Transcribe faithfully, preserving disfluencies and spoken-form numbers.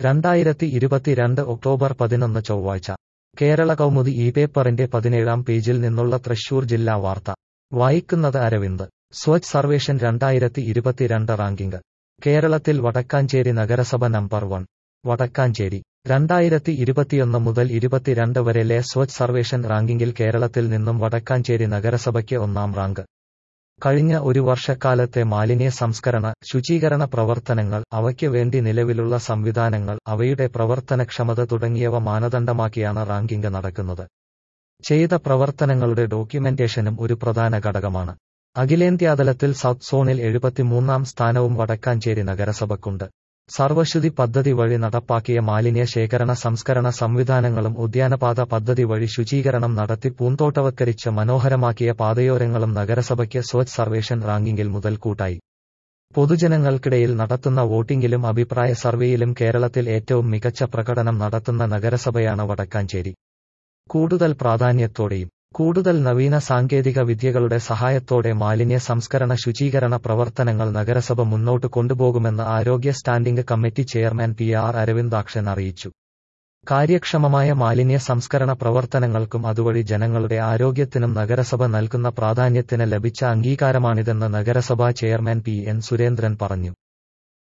രണ്ടായിരത്തി ഇരുപത്തിരണ്ട് ഒക്ടോബർ പതിനൊന്ന് ചൊവ്വാഴ്ച കേരള കൗമുദി ഈ പേപ്പറിന്റെ പതിനേഴാം പേജിൽ നിന്നുള്ള തൃശൂർ ജില്ലാ വാർത്ത വായിക്കുന്നത് അരവിന്ദ്. സ്വച്ഛ് സർവേഷൻ രണ്ടായിരത്തി ഇരുപത്തിരണ്ട് റാങ്കിംഗ്. കേരളത്തിൽ വടക്കാഞ്ചേരി നഗരസഭ നമ്പർ വൺ. വടക്കാഞ്ചേരി രണ്ടായിരത്തി ഇരുപത്തിയൊന്ന് മുതൽ ഇരുപത്തിരണ്ട് വരെലെ സ്വച്ഛ് സർവേഷൻ റാങ്കിങ്ങിൽ കേരളത്തിൽ നിന്നും വടക്കാഞ്ചേരി നഗരസഭയ്ക്ക് ഒന്നാം റാങ്ക്. കഴിഞ്ഞ ഒരു വർഷക്കാലത്തെ മാലിന്യ സംസ്കരണ, ശുചീകരണ പ്രവർത്തനങ്ങൾ, അവയ്ക്ക് വേണ്ടി നിലവിലുള്ള സംവിധാനങ്ങൾ, അവയുടെ പ്രവർത്തനക്ഷമത തുടങ്ങിയവ മാനദണ്ഡമാക്കിയാണ് റാങ്കിംഗ് നടക്കുന്നത്. ചെയ്ത പ്രവർത്തനങ്ങളുടെ ഡോക്യുമെന്റേഷനും ഒരു പ്രധാന ഘടകമാണ്. അഖിലേന്ത്യാതലത്തിൽ സൗത്ത് സോണിൽ എഴുപത്തിമൂന്നാം സ്ഥാനവും വടക്കാഞ്ചേരി നഗരസഭയ്ക്കുണ്ട്. സർവശുദ്ധി പദ്ധതി വഴി നടപ്പാക്കിയ മാലിന്യ ശേഖരണ സംസ്കരണ സംവിധാനങ്ങളും ഉദ്യാനപാത പദ്ധതി വഴി ശുചീകരണം നടത്തി പൂന്തോട്ടവത്കരിച്ച് മനോഹരമാക്കിയ പാതയോരങ്ങളും നഗരസഭയ്ക്ക് സ്വച്ഛ് സർവേഷൻ റാങ്കിങ്ങിൽ മുതൽക്കൂട്ടായി. പൊതുജനങ്ങൾക്കിടയിൽ നടത്തുന്ന വോട്ടിംഗിലും അഭിപ്രായ സർവേയിലും കേരളത്തിൽ ഏറ്റവും മികച്ച പ്രകടനം നടത്തുന്ന നഗരസഭയാണ് വടക്കാഞ്ചേരി. കൂടുതൽ പ്രാധാന്യത്തോടെയും കൂടുതൽ നവീന സാങ്കേതിക വിദ്യകളുടെ സഹായത്തോടെ മാലിന്യ സംസ്കരണ ശുചീകരണ പ്രവർത്തനങ്ങൾ നഗരസഭ മുന്നോട്ട് കൊണ്ടുപോകുമെന്ന് ആരോഗ്യ standing committee chairman P R Aravindakshan അറിയിച്ചു. കാര്യക്ഷമമായ മാലിന്യ സംസ്കരണ പ്രവർത്തനങ്ങൾക്കും അതുവഴി ജനങ്ങളുടെ ആരോഗ്യത്തിനും നഗരസഭ നൽകുന്ന പ്രാധാന്യത്തിന് ലഭിച്ച അംഗീകാരമാണിതെന്ന് നഗരസഭാ ചെയർമാൻ പി എൻ സുരേന്ദ്രൻ പറഞ്ഞു.